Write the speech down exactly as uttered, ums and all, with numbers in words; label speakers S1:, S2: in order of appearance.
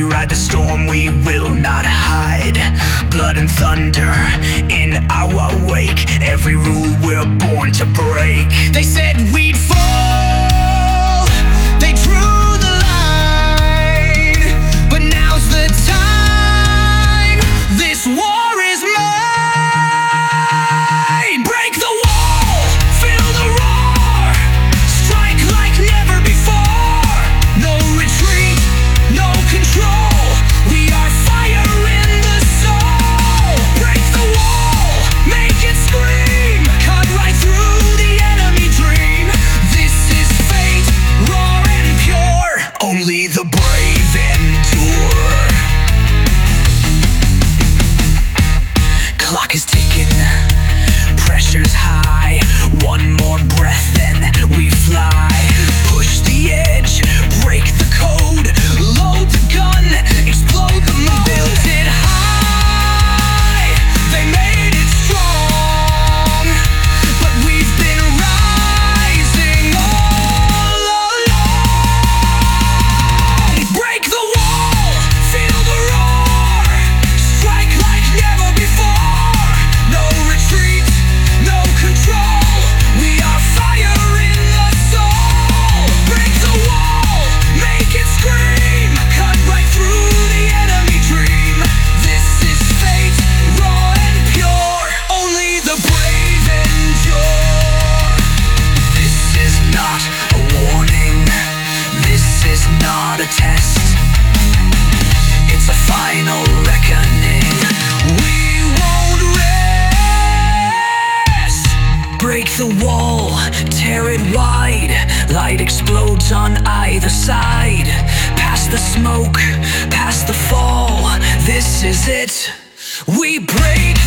S1: We ride the storm, we will not hide. Blood and thunder in our wake. Every rule we're born to break. They said we'd fall, they drew the line, but now's the time. This war is mine. Break the wall, feel the roar, strike like never before. No retreat, no control, we are fire in the soul. Break the wall, make it scream, cut right through the enemy dream. This is fate, raw and pure, only the brave endure. Clock is ticking, pressure's high. One more breath, then we fly. Push the edge, break the code, load the gun, explode the mode. Built it high, they made it strong, but we've been rising all along. Break the wall, feel the roar, strike like never before. No retreat, no control, we are fire in the soul. Break the wall, make it scream, cut right through the enemy dream. This is fate, raw and pure, only the brave endure. This is not a warning, this is not a test, it's a final reckoning. We won't rest. Break the wall, tear it wide. Light explodes on either side. Past the smoke, past the fall, this is it. We break